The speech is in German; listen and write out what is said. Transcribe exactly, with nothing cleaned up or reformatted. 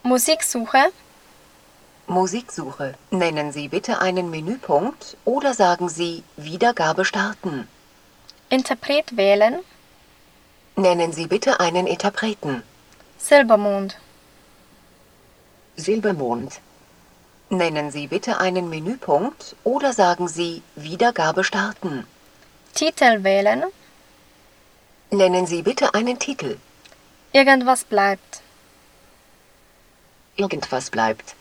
Musiksuche. Musiksuche. Nennen Sie bitte einen Menüpunkt oder sagen Sie Wiedergabe starten. Interpret wählen. Nennen Sie bitte einen Interpreten. Silbermond. Silbermond. Nennen Sie bitte einen Menüpunkt oder sagen Sie Wiedergabe starten. Titel wählen. Nennen Sie bitte einen Titel. Irgendwas bleibt. Irgendwas bleibt.